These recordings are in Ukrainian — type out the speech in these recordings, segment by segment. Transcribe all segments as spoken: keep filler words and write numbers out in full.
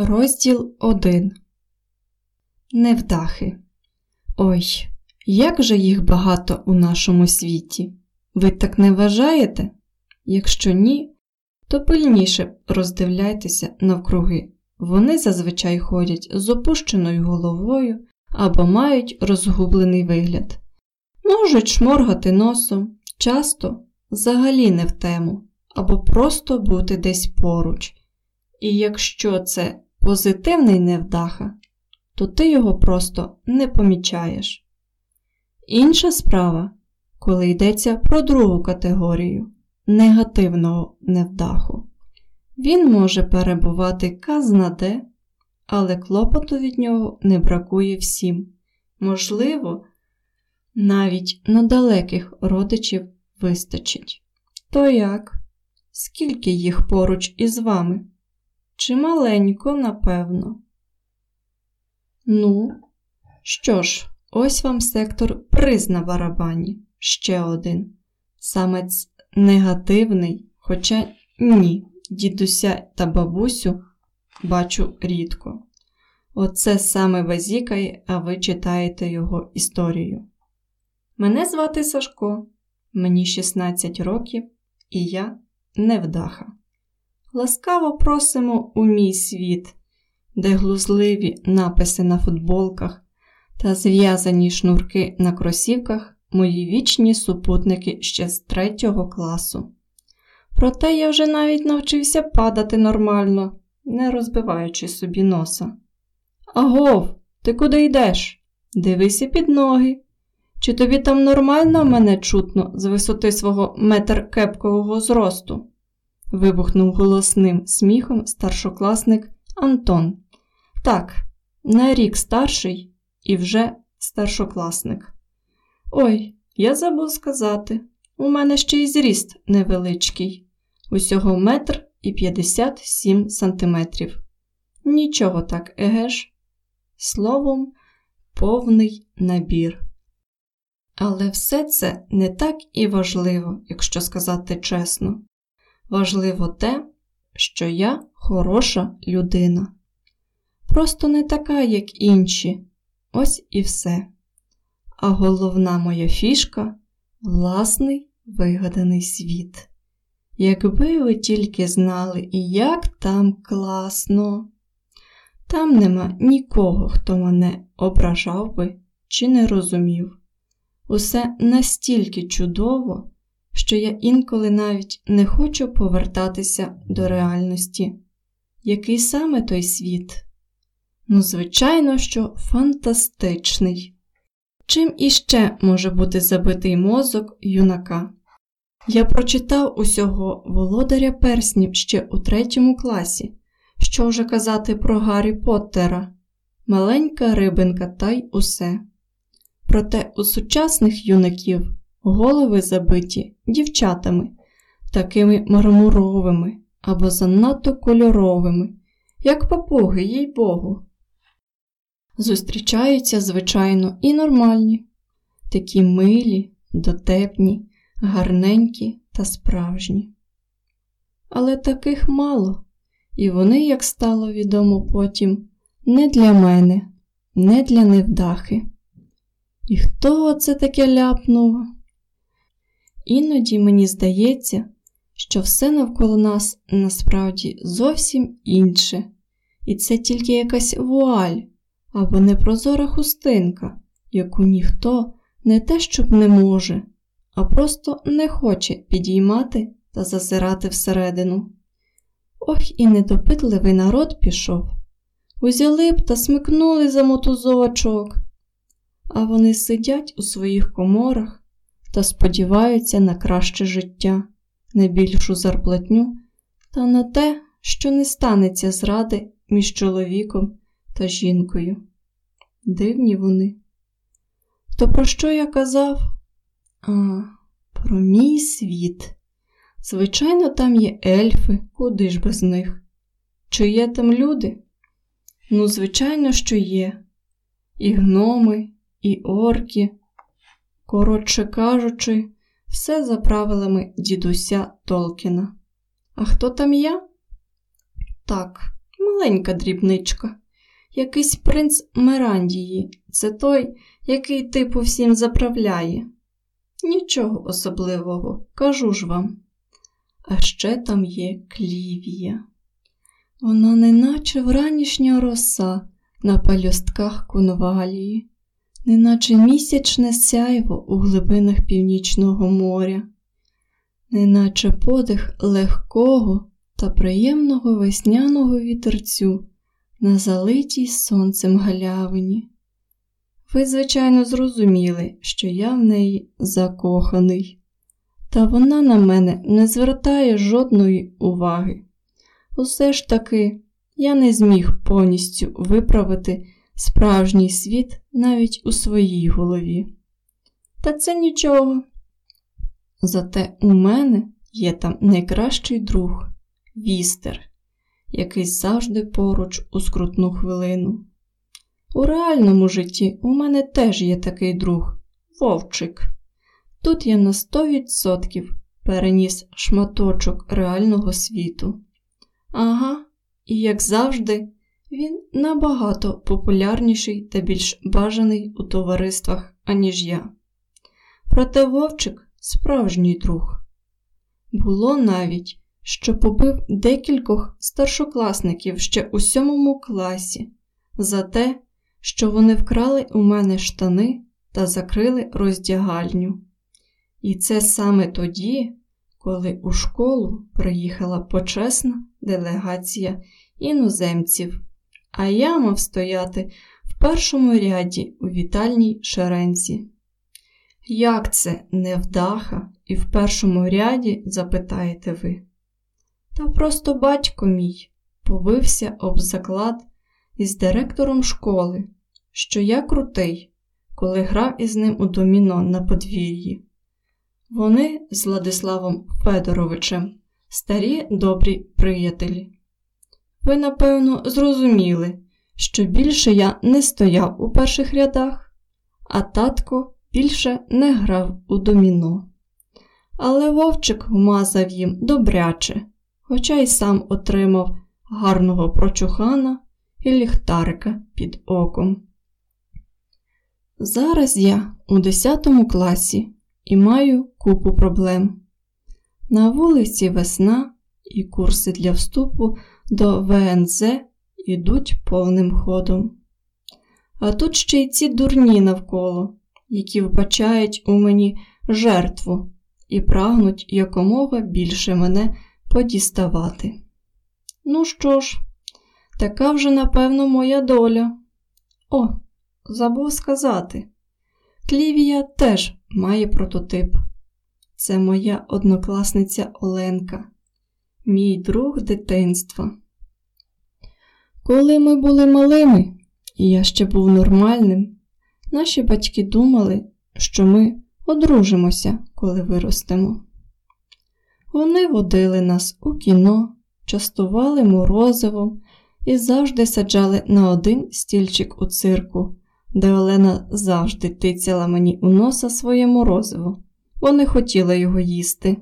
Розділ один. Невдахи. Ой, як же їх багато у нашому світі. Ви так не вважаєте? Якщо ні, то пильніше роздивляйтеся навкруги. Вони зазвичай ходять з опущеною головою або мають розгублений вигляд. Можуть шморгати носом, часто взагалі не в тему, або просто бути десь поруч. І якщо це позитивний невдаха, то ти його просто не помічаєш. Інша справа, коли йдеться про другу категорію – негативного невдаху. Він може перебувати казна-де, але клопоту від нього не бракує всім. Можливо, навіть на далеких родичів вистачить. То як? Скільки їх поруч із вами? Чималенько, напевно. Ну, що ж, ось вам сектор приз на барабані. Ще один. Самець негативний, хоча ні, дідуся та бабусю бачу рідко. Оце саме базікає, а ви читаєте його історію. Мене звати Сашко, мені шістнадцять років, і я невдаха. Ласкаво просимо у мій світ, де глузливі написи на футболках та зв'язані шнурки на кросівках мої вічні супутники ще з третього класу. Проте я вже навіть навчився падати нормально, не розбиваючи собі носа. Агов, ти куди йдеш? Дивися під ноги. Чи тобі там нормально мене чутно з висоти свого метр-кепкового зросту? Вибухнув голосним сміхом старшокласник Антон. Так, на рік старший і вже старшокласник. Ой, я забув сказати, у мене ще й зріст невеличкий. Усього метр і п'ятдесят сім сантиметрів. Нічого так, еге ж? Словом, повний набір. Але все це не так і важливо, якщо сказати чесно. Важливо те, що я хороша людина. Просто не така, як інші. Ось і все. А головна моя фішка – власний вигаданий світ. Якби ви тільки знали, як там класно. Там нема нікого, хто мене ображав би чи не розумів. Усе настільки чудово, що я інколи навіть не хочу повертатися до реальності. Який саме той світ? Ну, звичайно, що фантастичний. Чим іще може бути забитий мозок юнака? Я прочитав усього «Володаря перснів» ще у третьому класі. Що вже казати про Гаррі Поттера? Маленька рибинка та й усе. Проте у сучасних юнаків голови забиті дівчатами, такими мармуровими або занадто кольоровими, як папуги, їй-богу. Зустрічаються, звичайно, і нормальні, такі милі, дотепні, гарненькі та справжні. Але таких мало, і вони, як стало відомо потім, не для мене, не для невдахи. І хто оце таке ляпнув? Іноді мені здається, що все навколо нас насправді зовсім інше. І це тільки якась вуаль або непрозора хустинка, яку ніхто не те щоб не може, а просто не хоче підіймати та зазирати всередину. Ох, і недопитливий народ пішов. Узяли б та смикнули за мотузочок. А вони сидять у своїх коморах та сподіваються на краще життя, на більшу зарплатню та на те, що не станеться зради між чоловіком та жінкою. Дивні вони. То про що я казав? А, про мій світ. Звичайно, там є ельфи, куди ж без них? Чи є там люди? Ну, звичайно, що є. І гноми, і орки. Коротше кажучи, все за правилами дідуся Толкіна. А хто там я? Так, маленька дрібничка. Якийсь принц Мерандії, це той, який типу всім заправляє. Нічого особливого, кажу ж вам. А ще там є Клівія. Вона неначе вранішня роса на пелюстках конвалії, неначе місячне сяйво у глибинах Північного моря, неначе подих легкого та приємного весняного вітерцю на залитій сонцем галявині. Ви, звичайно, зрозуміли, що я в неї закоханий. Та вона на мене не звертає жодної уваги. Усе ж таки, я не зміг повністю виправити справжній світ навіть у своїй голові. Та це нічого. Зате у мене є там найкращий друг – Вістер, який завжди поруч у скрутну хвилину. У реальному житті у мене теж є такий друг – Вовчик. Тут я на сто відсотків переніс шматочок реального світу. Ага, і як завжди, він набагато популярніший та більш бажаний у товариствах, аніж я. Проте Вовчик – справжній друг. Було навіть, що побив декількох старшокласників ще у сьомому класі за те, що вони вкрали у мене штани та закрили роздягальню. І це саме тоді, коли у школу приїхала почесна делегація іноземців, а я мав стояти в першому ряді у вітальній шерензі. Як це невдаха і в першому ряді, запитаєте ви? Та просто батько мій побився об заклад із директором школи, що я крутий, коли грав із ним у доміно на подвір'ї. Вони з Владиславом Федоровичем старі добрі приятелі. Ви, напевно, зрозуміли, що більше я не стояв у перших рядах, а татко більше не грав у доміно. Але Вовчик вмазав їм добряче, хоча й сам отримав гарного прочухана і ліхтарика під оком. Зараз я у десятому класі і маю купу проблем. На вулиці весна і курси для вступу до В Н З ідуть повним ходом. А тут ще й ці дурні навколо, які вбачають у мені жертву і прагнуть якомога більше мене подіставати. Ну що ж, така вже, напевно, моя доля. О, забув сказати. Клівія теж має прототип. Це моя однокласниця Оленка, мій друг дитинства. Коли ми були малими, і я ще був нормальним, наші батьки думали, що ми одружимося, коли виростемо. Вони водили нас у кіно, частували морозивом і завжди саджали на один стільчик у цирку, де Олена завжди тицяла мені у носа своє морозиво, бо не хотіла його їсти.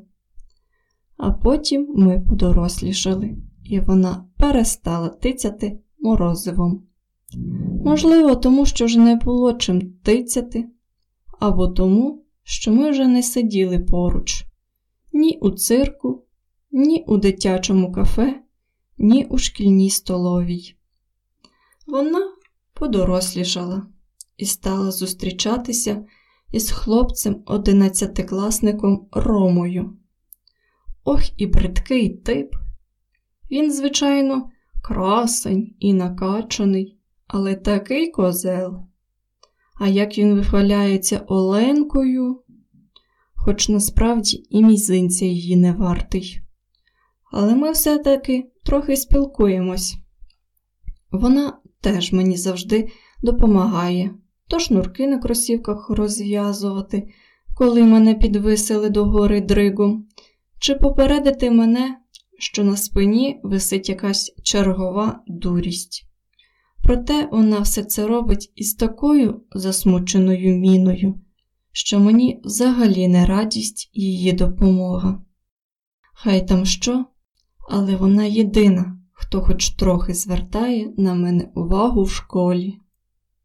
А потім ми подорослішали, і вона перестала тицяти морозивом. Можливо, тому що вже не було чим тицяти, або тому, що ми вже не сиділи поруч. Ні у цирку, ні у дитячому кафе, ні у шкільній столовій. Вона подорослішала і стала зустрічатися із хлопцем-одинадцятикласником Ромою. Ох і бридкий тип. Він, звичайно, красень і накачаний, але такий козел. А як він вихваляється Оленкою, хоч насправді і мізинця її не вартий. Але ми все-таки трохи спілкуємось. Вона теж мені завжди допомагає. То шнурки на кросівках розв'язувати, коли мене підвисили догори дригом, чи попередити мене, що на спині висить якась чергова дурість. Проте вона все це робить із такою засмученою міною, що мені взагалі не радість її допомога. Хай там що, але вона єдина, хто хоч трохи звертає на мене увагу в школі.